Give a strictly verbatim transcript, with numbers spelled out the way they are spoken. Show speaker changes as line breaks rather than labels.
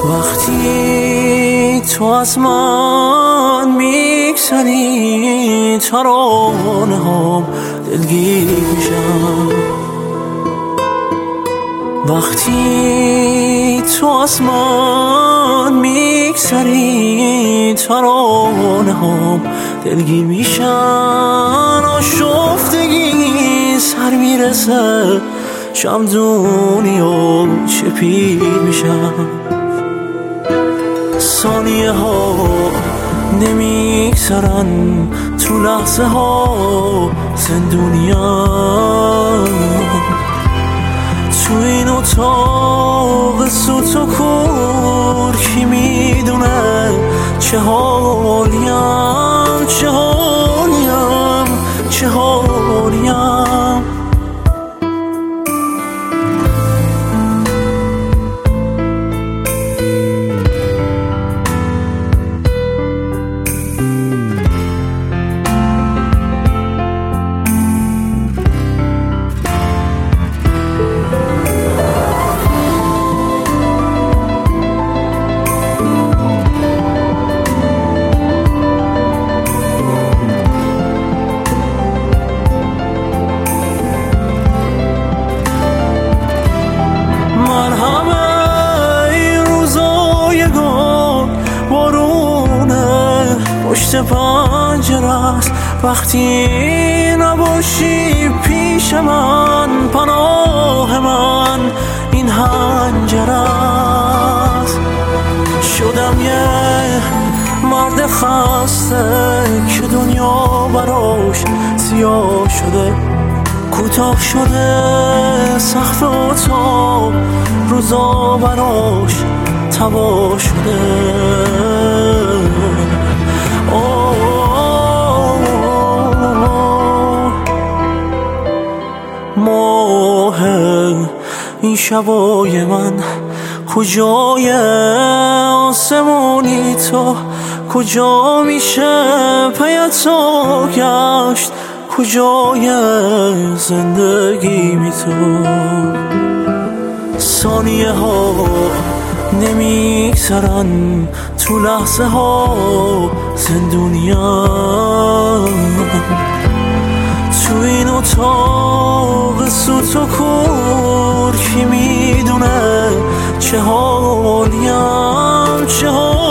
وقتی تو از من میگذری ترانه هم دلگیر میشم. وقتی تو از من میگذری ترانه هم دلگیر میشن. آشفتگی سر میرسه شمدونی و چه پیر میشم. ثانیه ها نمیگذرن تو لحظه ها زندونیم. تو این اتاق سوت و کور کی میدونه چه حالیم چه حالیم چه حالیم. پشت پنجره است وقتی نباشی پیش من. پناه من این هنجره است. شدم یه مرد خسته که دنیا براش سیاه شده، کوتاه شده سقف اتاق، روزا براش تباه شده. ماه این شبای من کجای آسمونی تو؟ کجا میشه پیتا گشت؟ کجای زندگی می تو؟ ثانیه ها نمیگذرن تو لحظه ها زندونیم. تو این اتاق سوت و کور کی میدونه چه حالیم چه حالیم.